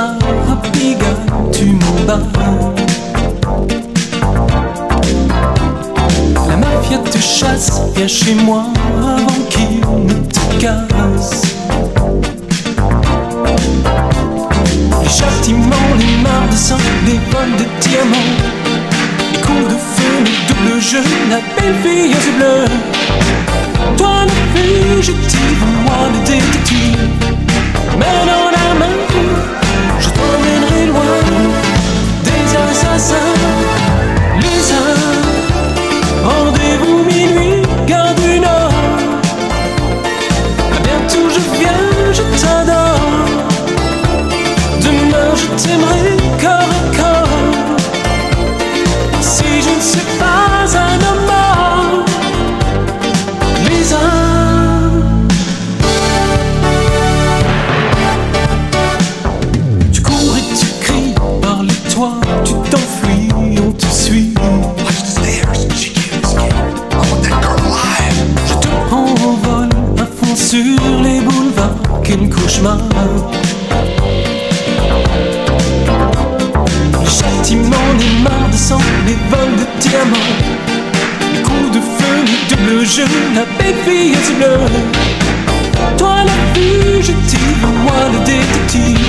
rapiga, tu m'en bats. La mafia te chasse, viens chez moi avant qu'il ne te casse. Les châtiments, les mares de sang, les vols de diamants, les coups de feu, les doubles jeux, la belle fille aux yeux bleus. Toi la fugitive, moi le détective. Main dans la main, je t'emmènerai loin des assassins. Les uns, rendez-vous minuit, gare du Nord. À bientôt je viens, je t'adore. Demain je t'aimerai corps à corps. Si je ne suis pas un homme mort. Les uns, tu cours et tu cries par les toits, tu t'enfuis, on te suit. Watch the stairs, she can't escape. I want that girl alive. Je te prends au vol, à fond sur les boulevards, quel cauchemar. Les châtiments, les mares de sang, les vols de diamants, les coups de feu, les doubles jeux, la belle fille aux yeux bleus. Toi la fugitive, moi le détective.